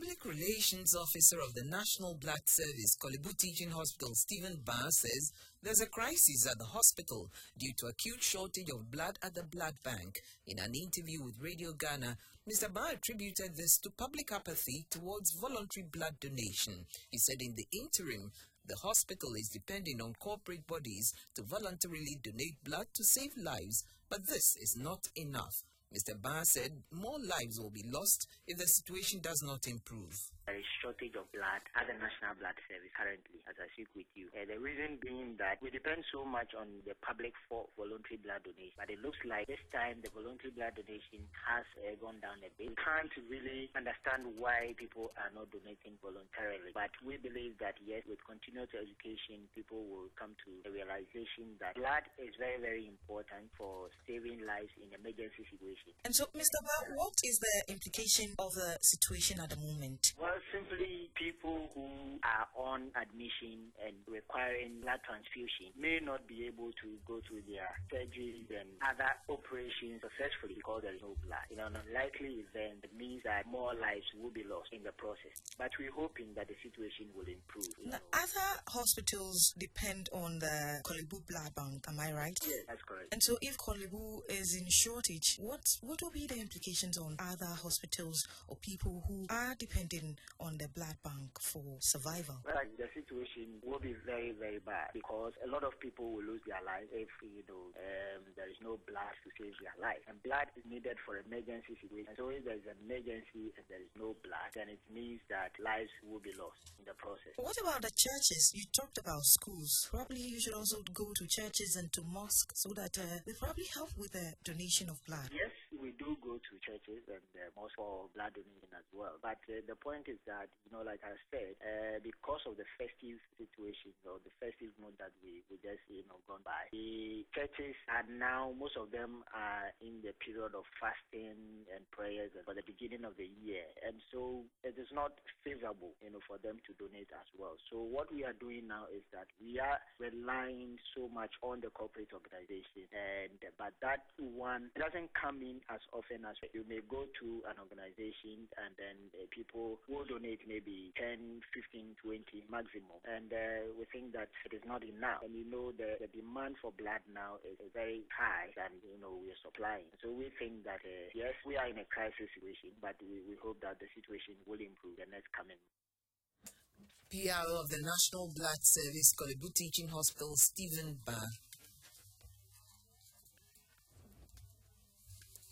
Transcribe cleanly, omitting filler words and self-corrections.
Public Relations Officer of the National Blood Service, Korle Bu Teaching Hospital, Stephen Barr, says there's a crisis at the hospital due to acute shortage of blood at the blood bank. In an interview with Radio Ghana, Mr. Barr attributed this to public apathy towards voluntary blood donation. He said in the interim, the hospital is depending on corporate bodies to voluntarily donate blood to save lives, but this is not enough. Mr. Barr said more lives will be lost if the situation does not improve. There is shortage of blood at the National Blood Service currently, as I speak with you. The reason being that we depend so much on the public for voluntary blood donation, but it looks like this time the voluntary blood donation has gone down a bit. We can't really understand why people are not donating voluntarily, but we believe that yes, with continued education, people will come to the realization that blood is very, very important for saving lives in emergency situations. And so, Mr. Barr, what is the implication of the situation at the moment? Well, simply people who are on admission and requiring blood transfusion may not be able to go through their surgeries and other operations successfully because there is no blood. In an unlikely event, it means that more lives will be lost in the process. But we're hoping that the situation will improve. Other hospitals depend on the Korle Bu blood bank, am I right? Yes, that's correct. And so if Korle Bu is in shortage, what will be the implications on other hospitals or people who are depending on the blood bank for survival? Well, the situation will be very, very bad because a lot of people will lose their lives if, there is no blood to save their life. And blood is needed for emergency situations. So if there is an emergency and there is no blood, then it means that lives will be lost in the process. What about the churches? You talked about schools. Probably you should also go to churches and to mosques so that they probably help with the donation of blood. Yes, we do go to churches and mosques for blood donation as well. But the point is that, like I said, because of the festive situation or the festive mood that we just gone by, the churches are now, most of them are in the period of fasting and prayers for the beginning of the year. And so it is not favorable, for them to donate as well. So what we are doing now is that we are relying so much on the corporate organization, but that one doesn't come in as often as you may go to an organization and then people will donate maybe 10, 15, 20 maximum. And we think that it is not enough. And the demand for blood now is very high and we are supplying. So we think that yes, we are in a crisis situation, but we hope that the situation will improve the next coming month. PRO of the National Blood Service, Korle Bu Teaching Hospital, Stephen Barr.